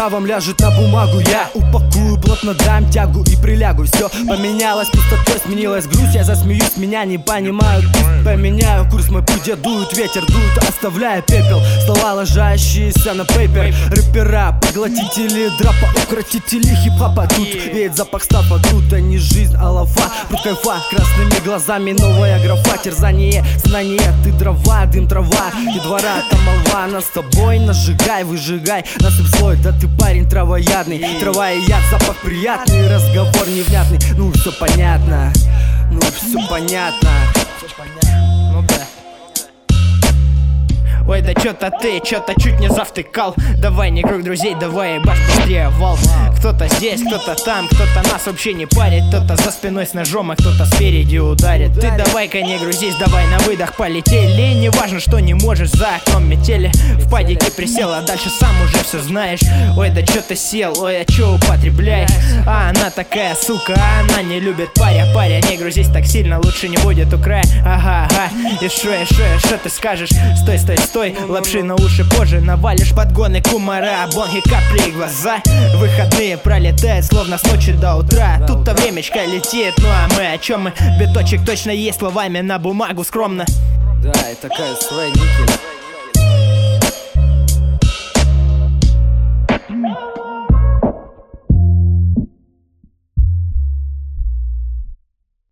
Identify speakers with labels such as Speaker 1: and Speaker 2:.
Speaker 1: нравом ляжет на бумагу. Я упакую плотно, дам тягу и прилягу. Все поменялось, пустотой сменилась грусть. Я засмеюсь, меня не понимают. Поменяю курс, мой путь, где дует ветер, дует, оставляя пепел. Слова, ложащиеся на пейпер. Рэпера, поглотители драпа, укротители хип-хопа. Тут веет запах стапа, тут не жизнь, а лафа. Тут кайфа, красными глазами новая графа. Терзание, знание, ты дрова, дым, трава. И двора, там молва, нас с тобой нажигай, выжигай. Насыпь слой, да ты парень травоядный. Трава и яд, запах приятный, разговор невнятный. Ну все понятно, ну все понятно. Ну да.
Speaker 2: Ой, да чё-то ты, чё-то чуть не завтыкал. Давай не круг друзей, давай ебашь быстрее вал. Кто-то здесь, кто-то там, кто-то нас вообще не парит. Кто-то за спиной с ножом, а кто-то спереди ударит. Ты давай-ка не грузись, давай на выдох полетели. Не важно, что не можешь, за окном метели. В падике присел, а дальше сам уже все знаешь. Ой, да чё ты сел, ой, а чё употребляешь? А она такая сука, а она не любит паря. Паря, не грузись так сильно, лучше не будет у края. Ага, ага, и шо ты скажешь? Стой, стой, стой. Лапши на уши позже навалишь, подгоны кумара, бонги, капли и глаза. Выходные пролетают, словно с ночи до утра. Тут-то времечко летит, ну а мы о чем мы? Биточек точно есть, словами на бумагу скромно.
Speaker 1: Да, и такая своя никель.